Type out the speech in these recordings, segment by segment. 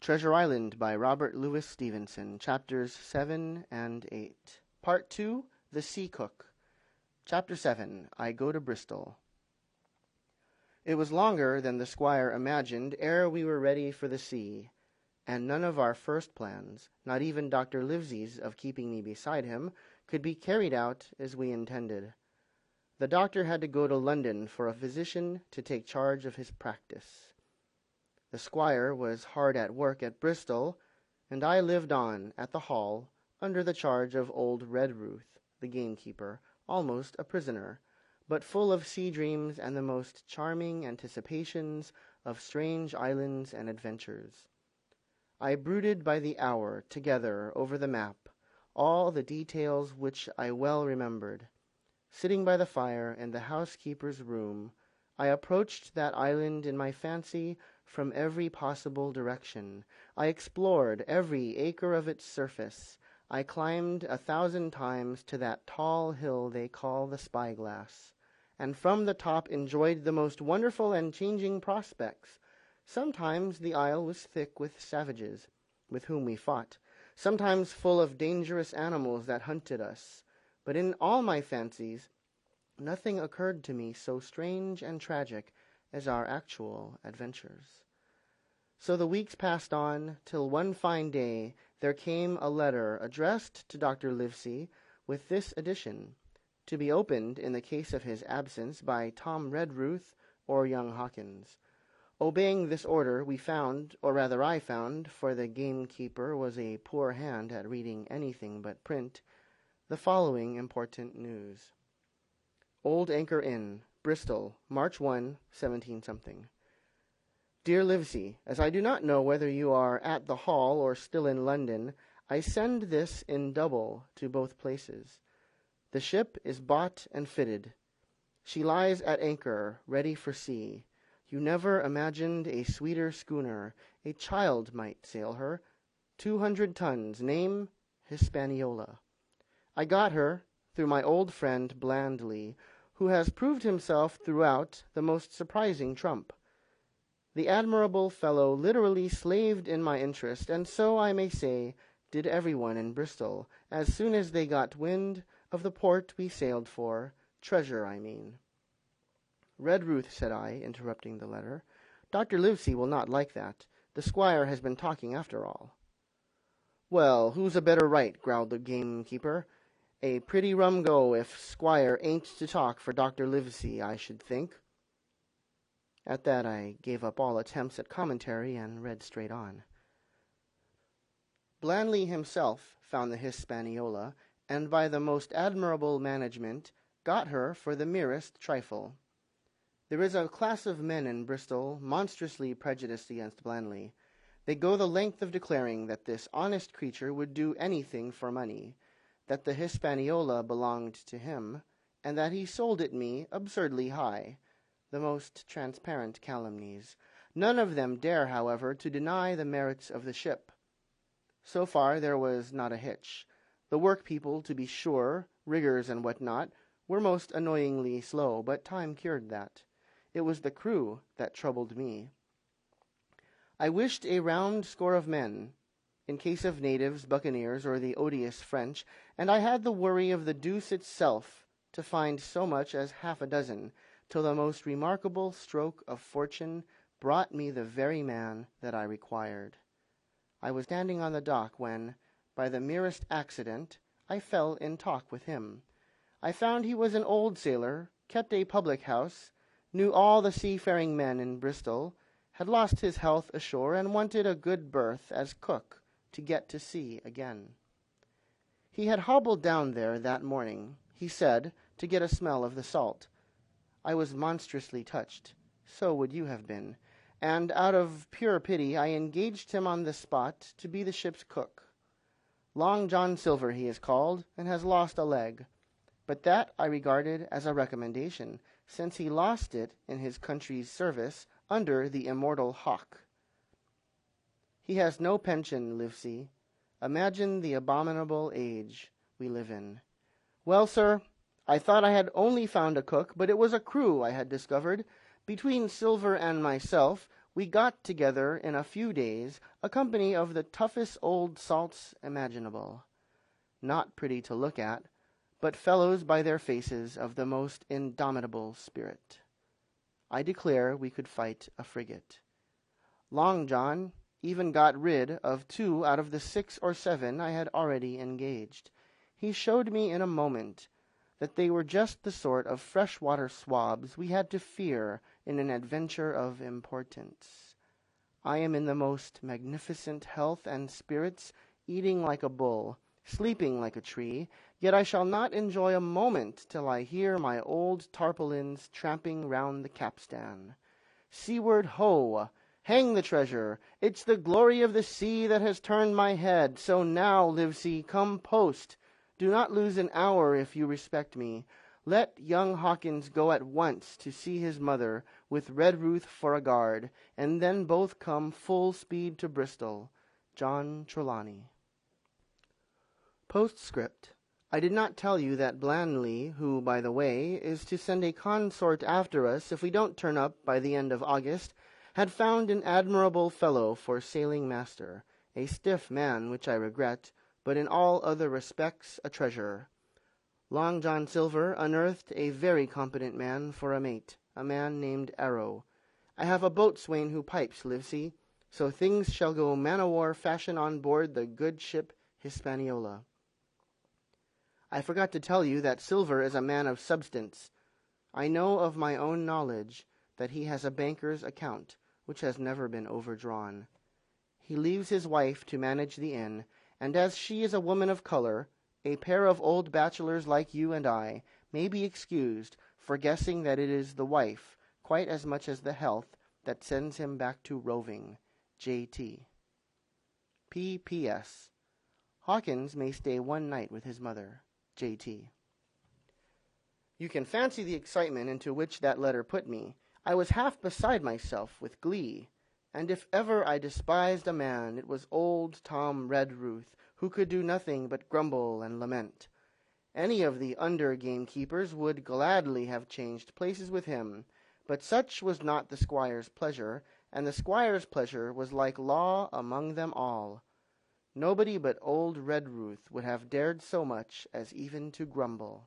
Treasure Island by Robert Louis Stevenson, Chapters 7 and 8. Part 2, The Sea Cook. Chapter 7, I Go to Bristol. It was longer than the squire imagined ere we were ready for the sea, and none of our first plans, not even Dr. Livesey's of keeping me beside him, could be carried out as we intended. The doctor had to go to London for a physician to take charge of his practice. The squire was hard at work at Bristol, and I lived on at the Hall under the charge of old Redruth, the gamekeeper, almost a prisoner, but full of sea dreams and the most charming anticipations of strange islands and adventures. I brooded by the hour together over the map, all the details which I well remembered. Sitting by the fire in the housekeeper's room, I approached that island in my fancy from every possible direction. I explored every acre of its surface. I climbed 1,000 times to that tall hill they call the Spyglass, and from the top enjoyed the most wonderful and changing prospects. Sometimes the isle was thick with savages, with whom we fought, sometimes full of dangerous animals that hunted us. But in all my fancies, nothing occurred to me so strange and tragic as our actual adventures. So the weeks passed on, till one fine day there came a letter addressed to Dr. Livesey, with this addition, to be opened in the case of his absence by Tom Redruth or young Hawkins. Obeying this order, we found, or rather I found, for the gamekeeper was a poor hand at reading anything but print, the following important news. Old Anchor Inn, Bristol, March 1, 17-something. Dear Livesey, as I do not know whether you are at the Hall or still in London, I send this in double to both places. The ship is bought and fitted. She lies at anchor, ready for sea. You never imagined a sweeter schooner. A child might sail her. 200 tons, name Hispaniola. I got her through my old friend Blandly, who has proved himself throughout the most surprising trump. The admirable fellow literally slaved in my interest, and so, I may say, did everyone in Bristol, as soon as they got wind of the port we sailed for, treasure, I mean. Redruth, said I, interrupting the letter, Dr. Livesey will not like that. The squire has been talking after all. Well, who's a better right, growled the gamekeeper. A pretty rum go if squire ain't to talk for Dr. Livesey, I should think. At that I gave up all attempts at commentary and read straight on. Blandly himself found the Hispaniola, and by the most admirable management got her for the merest trifle. There is a class of men in Bristol monstrously prejudiced against Blandly. They go the length of declaring that this honest creature would do anything for money, that the Hispaniola belonged to him, and that he sold it me absurdly high. The most transparent calumnies. None of them dare, however, to deny the merits of the ship. So far there was not a hitch. The work-people, to be sure, riggers and what not, were most annoyingly slow, but time cured that. It was the crew that troubled me. I wished a round score of men, in case of natives, buccaneers, or the odious French, and I had the worry of the deuce itself to find so much as half a dozen, till the most remarkable stroke of fortune brought me the very man that I required. I was standing on the dock when, by the merest accident, I fell in talk with him. I found he was an old sailor, kept a public-house, knew all the seafaring men in Bristol, had lost his health ashore, and wanted a good berth as cook to get to sea again. He had hobbled down there that morning, he said, to get a smell of the salt. I was monstrously touched, so would you have been, and out of pure pity I engaged him on the spot to be the ship's cook. Long John Silver he is called, and has lost a leg, but that I regarded as a recommendation, since he lost it in his country's service under the immortal Hawke. He has no pension, Livesey. Imagine the abominable age we live in. Well, sir, I thought I had only found a cook, but it was a crew I had discovered. Between Silver and myself, We got together in a few days a company of the toughest old salts imaginable, not pretty to look at, but fellows by their faces of the most indomitable spirit. I declare we could fight a frigate. Long John even got rid of 2 out of the 6 or 7 I had already engaged. He showed me in a moment that they were just the sort of freshwater swabs we had to fear in an adventure of importance. I am in the most magnificent health and spirits, eating like a bull, sleeping like a tree, yet I shall not enjoy a moment till I hear my old tarpaulins tramping round the capstan. Seaward ho! Hang the treasure! It's the glory of the sea that has turned my head. So now, Livesey, come post. Do not lose an hour if you respect me. Let young Hawkins go at once to see his mother, with Redruth for a guard, and then both come full speed to Bristol. John Trelawney. Postscript. I did not tell you that Blandly, who, by the way, is to send a consort after us if we don't turn up by the end of August, had found an admirable fellow for sailing master, a stiff man, which I regret, but in all other respects a treasure. Long John Silver unearthed a very competent man for a mate, a man named Arrow. I have a boatswain who pipes, Livesey, so things shall go man-o'-war fashion on board the good ship Hispaniola. I forgot to tell you that Silver is a man of substance. I know of my own knowledge that he has a banker's account, which has never been overdrawn. He leaves his wife to manage the inn, and as she is a woman of color, a pair of old bachelors like you and I may be excused for guessing that it is the wife, quite as much as the health, that sends him back to roving. J.T. P.P.S. Hawkins may stay one night with his mother. J.T. You can fancy the excitement into which that letter put me. I was half beside myself with glee, and if ever I despised a man, it was old Tom Redruth, who could do nothing but grumble and lament. Any of the under gamekeepers would gladly have changed places with him, but such was not the squire's pleasure, and the squire's pleasure was like law among them all. Nobody but old Redruth would have dared so much as even to grumble.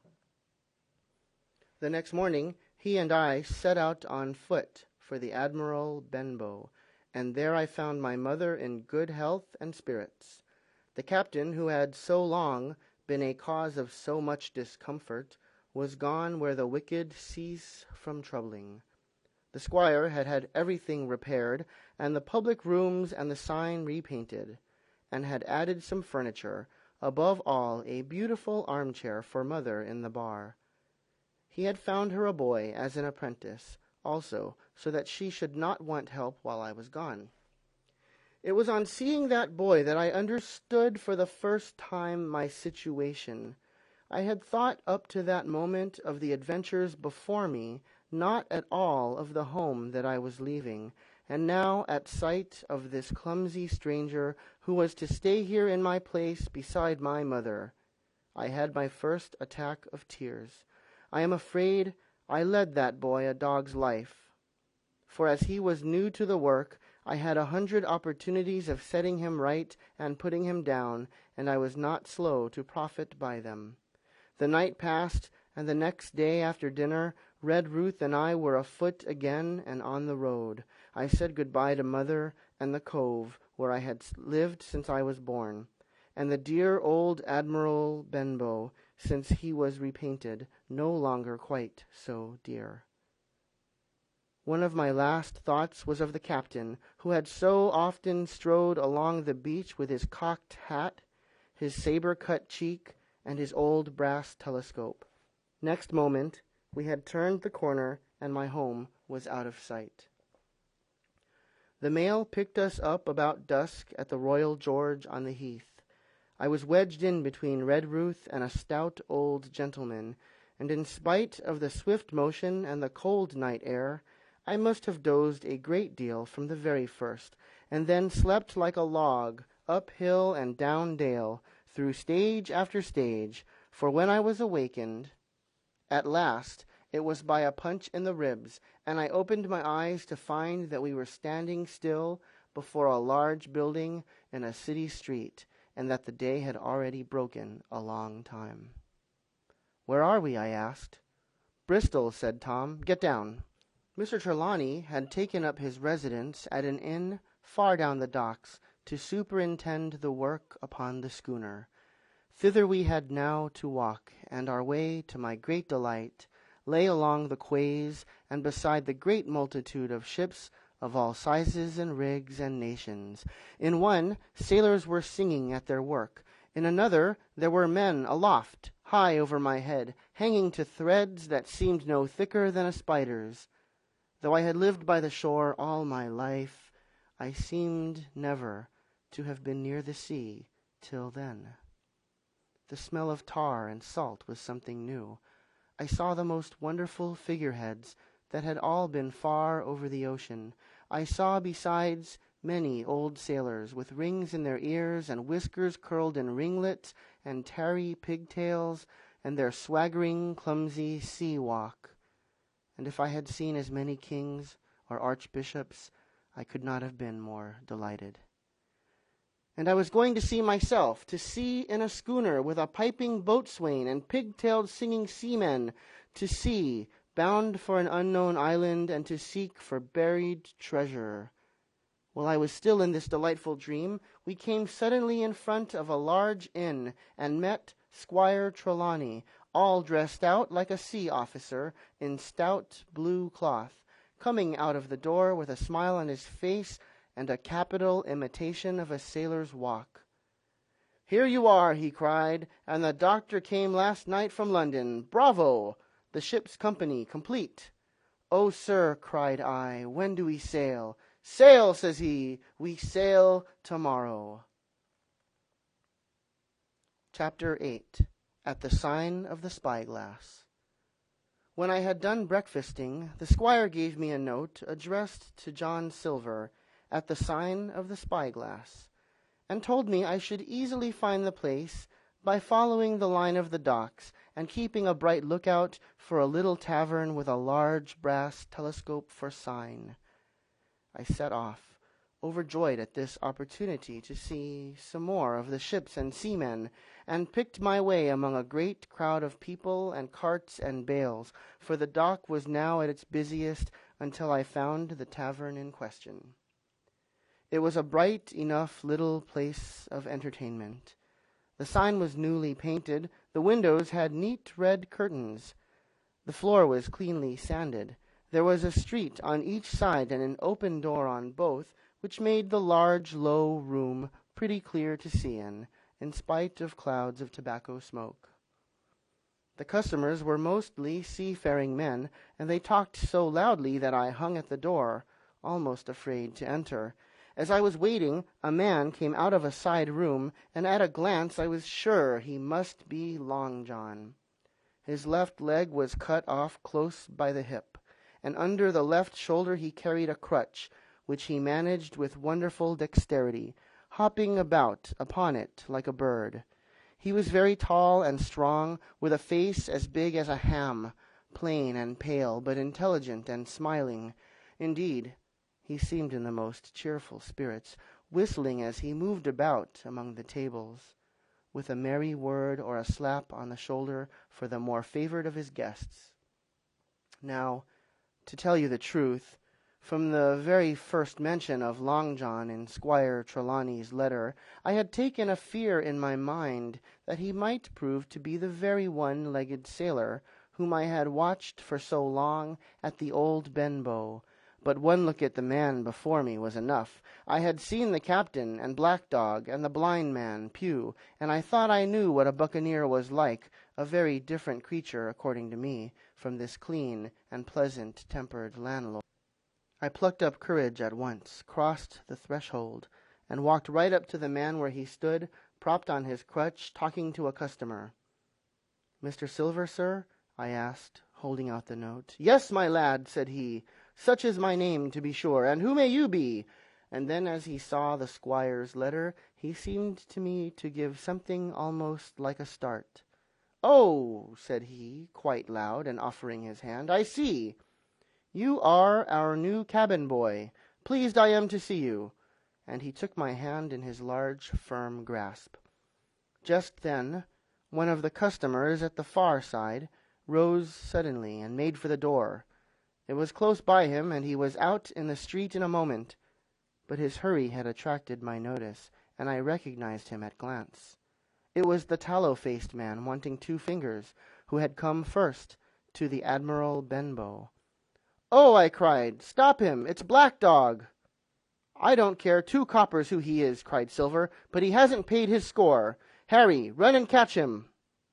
The next morning he and I set out on foot for the Admiral Benbow, and there I found my mother in good health and spirits. The captain, who had so long been a cause of so much discomfort, was gone where the wicked cease from troubling. The squire had had everything repaired, and the public rooms and the sign repainted, and had added some furniture, above all a beautiful armchair for mother in the bar. He had found her a boy as an apprentice, also, so that she should not want help while I was gone. It was on seeing that boy that I understood for the first time my situation. I had thought up to that moment of the adventures before me, not at all of the home that I was leaving, and now at sight of this clumsy stranger who was to stay here in my place beside my mother, I had my first attack of tears. I am afraid I led that boy a dog's life, for as he was new to the work, I had 100 opportunities of setting him right and putting him down, and I was not slow to profit by them. The night passed, and the next day after dinner, Redruth and I were afoot again and on the road. I said good-bye to mother and the cove where I had lived since I was born, and the dear old Admiral Benbow, since he was repainted, no longer quite so dear. One of my last thoughts was of the captain, who had so often strode along the beach with his cocked hat, his saber-cut cheek, and his old brass telescope. Next moment we had turned the corner, and my home was out of sight. The mail picked us up about dusk at the Royal George on the Heath. I was wedged in between Redruth and a stout old gentleman, and in spite of the swift motion and the cold night air, I must have dozed a great deal from the very first, and then slept like a log, up hill and down dale, through stage after stage, for when I was awakened, at last, It was by a punch in the ribs, and I opened my eyes to find that we were standing still before a large building in a city street, and that the day had already broken a long time. "Where are we?" I asked. "Bristol," said Tom. "Get down." Mr. Trelawney had taken up his residence at an inn far down the docks to superintend the work upon the schooner. Thither we had now to walk, and our way, to my great delight, lay along the quays and beside the great multitude of ships of all sizes and rigs and nations. In one, sailors were singing at their work. In another, there were men aloft, high over my head, hanging to threads that seemed no thicker than a spider's. Though I had lived by the shore all my life, I seemed never to have been near the sea till then. The smell of tar and salt was something new. I saw the most wonderful figureheads that had all been far over the ocean. I saw besides many old sailors with rings in their ears and whiskers curled in ringlets and tarry pigtails and their swaggering, clumsy sea walk. And if I had seen as many kings or archbishops, I could not have been more delighted. And I was going to see myself, to sea in a schooner with a piping boatswain and pig-tailed singing seamen, to sea, bound for an unknown island, and to seek for buried treasure. While I was still in this delightful dream, we came suddenly in front of a large inn, and met Squire Trelawney, all dressed out like a sea officer, in stout blue cloth, coming out of the door with a smile on his face and a capital imitation of a sailor's walk. "Here you are," he cried, "and the doctor came last night from London. Bravo! The ship's company complete." "Oh, sir," cried I, "when do we sail?" "Sail," says he, "we sail tomorrow." Chapter 8. At the Sign of the Spyglass. When I had done breakfasting, the squire gave me a note addressed to John Silver, at the Sign of the Spyglass, and told me I should easily find the place by following the line of the docks and keeping a bright lookout for a little tavern with a large brass telescope for sign. I set off, overjoyed at this opportunity to see some more of the ships and seamen, and picked my way among a great crowd of people and carts and bales, for the dock was now at its busiest, until I found the tavern in question. It was a bright enough little place of entertainment. The sign was newly painted, the windows had neat red curtains, the floor was cleanly sanded. There was a street on each side and an open door on both, which made the large, low room pretty clear to see in spite of clouds of tobacco smoke. The customers were mostly seafaring men, and they talked so loudly that I hung at the door, almost afraid to enter. As I was waiting, a man came out of a side room, and at a glance I was sure he must be Long John. His left leg was cut off close by the hip, and under the left shoulder he carried a crutch, which he managed with wonderful dexterity, hopping about upon it like a bird. He was very tall and strong, with a face as big as a ham, plain and pale, but intelligent and smiling. Indeed, he seemed in the most cheerful spirits, whistling as he moved about among the tables, with a merry word or a slap on the shoulder for the more favored of his guests. Now, to tell you the truth, from the very first mention of Long John in Squire Trelawney's letter, I had taken a fear in my mind that he might prove to be the very one-legged sailor whom I had watched for so long at the old Benbow. But one look at the man before me was enough. I had seen the captain and Black Dog and the blind man, Pew, and I thought I knew what a buccaneer was like, a very different creature, according to me, from this clean and pleasant-tempered landlord. I plucked up courage at once, crossed the threshold, and walked right up to the man where he stood, propped on his crutch, talking to a customer. "Mr. Silver, sir?" I asked, holding out the note. "Yes, my lad," said he. "Such is my name, to be sure. And who may you be?" And then as he saw the squire's letter, he seemed to me to give something almost like a start. "Oh," said he, quite loud, and offering his hand, "I see. You are our new cabin boy. Pleased I am to see you." And he took my hand in his large, firm grasp. Just then one of the customers at the far side rose suddenly and made for the door. It was close by him, and he was out in the street in a moment. But his hurry had attracted my notice, and I recognized him at glance. It was the tallow-faced man wanting 2 fingers, who had come first to the Admiral Benbow. "Oh," I cried, "stop him! It's Black Dog!" "I don't care 2 coppers who he is," cried Silver, "but he hasn't paid his score. Harry, run and catch him."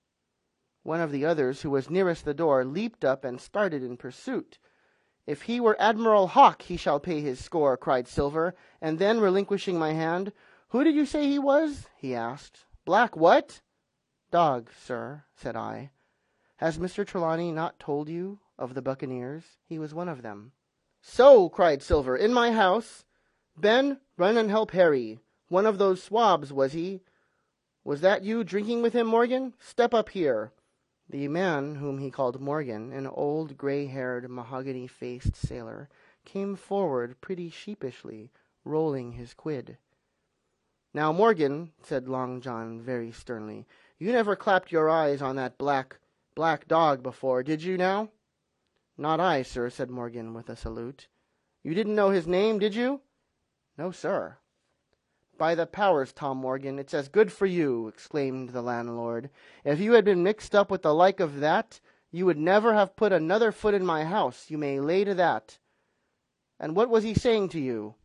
One of the others, who was nearest the door, leaped up and started in pursuit. "If he were Admiral Hawke, he shall pay his score," cried Silver, and then, relinquishing my hand, "Who did you say he was?" he asked. "Black what?" "Dog, sir," said I. "Has Mr. Trelawney not told you of the buccaneers? He was one of them." "So," cried Silver, "in my house? Ben, run and help Harry. One of those swabs, was he? Was that you drinking with him, Morgan? Step up here." The man, whom he called Morgan, an old gray-haired, mahogany-faced sailor, came forward pretty sheepishly, rolling his quid. "Now, Morgan," said Long John very sternly, "you never clapped your eyes on that black dog before, did you now?" "Not I, sir," said Morgan with a salute. "You didn't know his name, did you?" "No, sir." "By the powers, Tom Morgan, it's as good for you," exclaimed the landlord. "If you had been mixed up with the like of that, you would never have put another foot in my house, you may lay to that. And what was he saying to you?"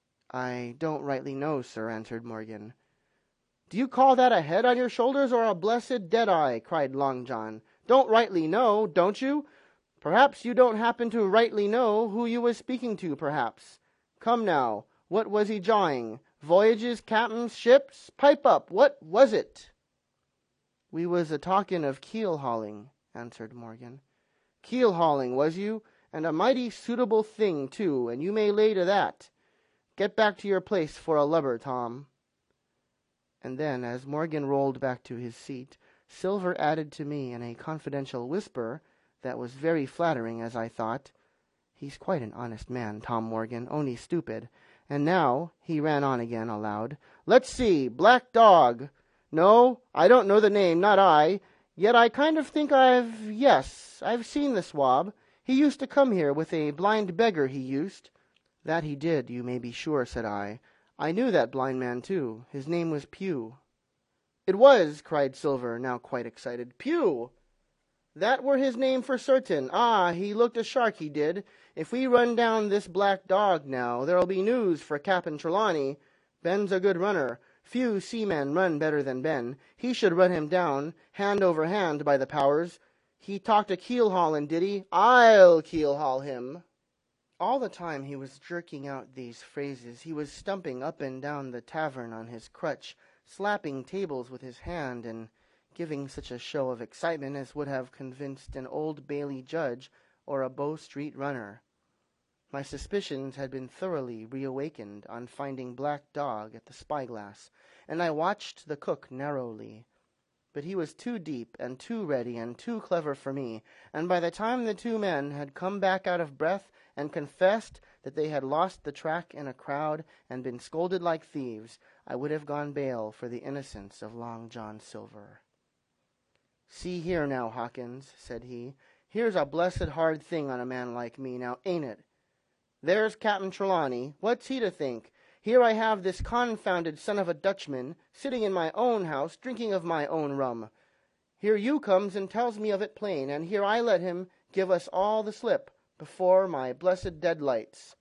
"I don't rightly know, sir," answered Morgan. "Do you call that a head on your shoulders or a blessed dead-eye?" cried Long John. "Don't rightly know, don't you? Perhaps you don't happen to rightly know who you was speaking to, perhaps. Come now, what was he jawing? Voyages, captains, ships? Pipe up, what was it?" "We was a-talking of keel-hauling," answered Morgan. "Keel-hauling, was you? And a mighty suitable thing, too, and you may lay to that. Get back to your place for a lubber, Tom." And then, as Morgan rolled back to his seat, Silver added to me in a confidential whisper that was very flattering, as I thought, "He's quite an honest man, Tom Morgan, only stupid. And now," he ran on again aloud, "let's see, Black Dog. No, I don't know the name, not I. Yet I kind of think I've seen the swab. He used to come here with a blind beggar, he used." "That he did, you may be sure," said I. "I knew that blind man, too. His name was Pugh." "It was," cried Silver, now quite excited. "Pugh! That were his name for certain. Ah, he looked a shark, he did. If we run down this Black Dog now, there'll be news for Captain Trelawney. Ben's a good runner. Few seamen run better than Ben. He should run him down, hand over hand, by the powers. He talked a keel-haulin', did he? I'll keel-haul him." All the time he was jerking out these phrases, he was stumping up and down the tavern on his crutch, slapping tables with his hand, and giving such a show of excitement as would have convinced an Old Bailey judge or a Bow Street runner. My suspicions had been thoroughly reawakened on finding Black Dog at the spyglass, and I watched the cook narrowly. But he was too deep and too ready and too clever for me, and by the time the 2 men had come back out of breath and confessed that they had lost the track in a crowd and been scolded like thieves, I would have gone bail for the innocence of Long John Silver. "See here now, Hawkins," said he, "here's a blessed hard thing on a man like me, now ain't it? There's Captain Trelawney. What's he to think? Here I have this confounded son of a Dutchman sitting in my own house drinking of my own rum. Here you comes and tells me of it plain, and here I let him give us all the slip before my blessed deadlights.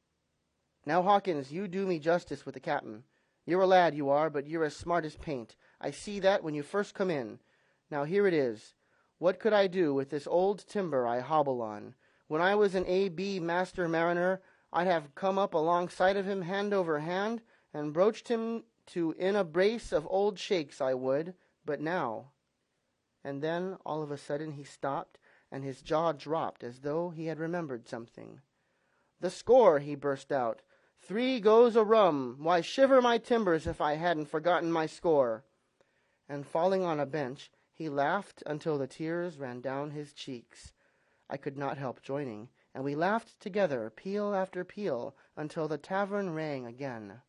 Now, Hawkins, you do me justice with the captain. You're a lad, you are, but you're as smart as paint. I see that when you first come in. Now here it is. What could I do with this old timber I hobble on? When I was an A.B. master mariner, I'd have come up alongside of him hand over hand, and broached him to in a brace of old shakes, I would. But now—" And then, all of a sudden, he stopped, and his jaw dropped as though he had remembered something. "The score!" he burst out. "3 goes a rum! Why, shiver my timbers if I hadn't forgotten my score!" And falling on a bench, He laughed until the tears ran down his cheeks. I could not help joining, and we laughed together, peal after peal, until the tavern rang again.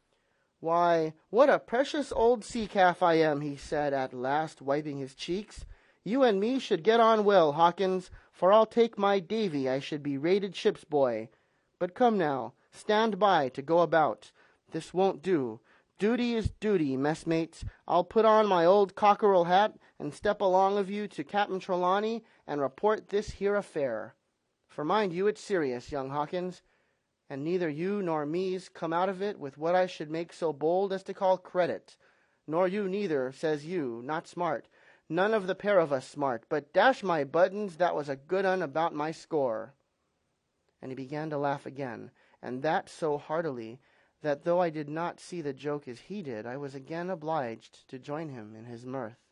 "Why, what a precious old sea-calf I am," he said at last, wiping his cheeks. "You and me should get on well, Hawkins, for I'll take my Davy I should be rated ship's boy. But come now, stand by to go about. This won't do. Duty is duty, messmates. I'll put on my old cockerel hat and step along of you to Captain Trelawney and report this here affair. For mind you, it's serious, young Hawkins, and neither you nor me's come out of it with what I should make so bold as to call credit. Nor you neither, says you, not smart. None of the pair of us smart, but dash my buttons, that was a good un about my score." And he began to laugh again, and that so heartily that though I did not see the joke as he did, I was again obliged to join him in his mirth.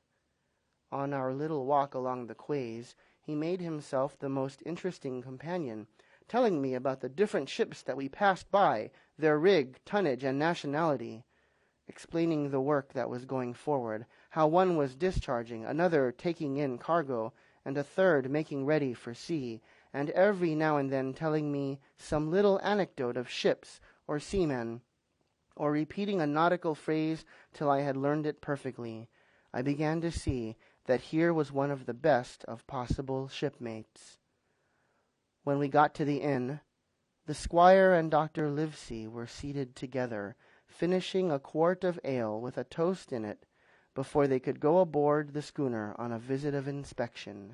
On our little walk along the quays, he made himself the most interesting companion, telling me about the different ships that we passed by, their rig, tonnage, and nationality, explaining the work that was going forward, how one was discharging, another taking in cargo, and a third making ready for sea, and every now and then telling me some little anecdote of ships or seamen, or repeating a nautical phrase till I had learned it perfectly. I began to see that here was one of the best of possible shipmates. When we got to the inn, the squire and Dr. Livesey were seated together, finishing a quart of ale with a toast in it before they could go aboard the schooner on a visit of inspection.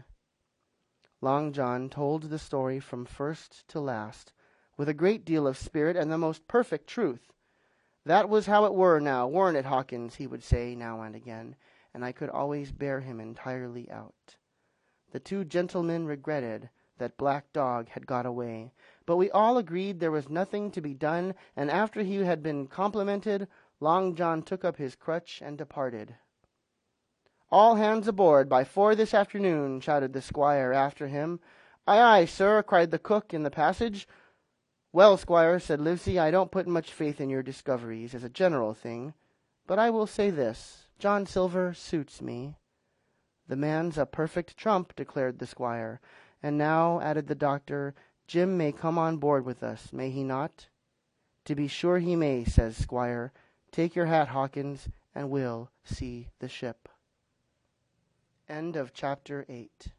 Long John told the story from first to last, with a great deal of spirit and the most perfect truth. "That was how it were now, warn't it, Hawkins?" he would say now and again, and I could always bear him entirely out. The two gentlemen regretted that Black Dog had got away, but we all agreed there was nothing to be done, and after he had been complimented, Long John took up his crutch and departed. "All hands aboard by 4 this afternoon," shouted the squire after him. "Aye, aye, sir," cried the cook in the passage. "Well, squire," said Livesey, "I don't put much faith in your discoveries as a general thing, but I will say this, John Silver suits me." "The man's a perfect trump," declared the squire. "And now," added the doctor, "Jim may come on board with us, may he not?" "To be sure he may," says squire. "Take your hat, Hawkins, and we'll see the ship." End of chapter 8.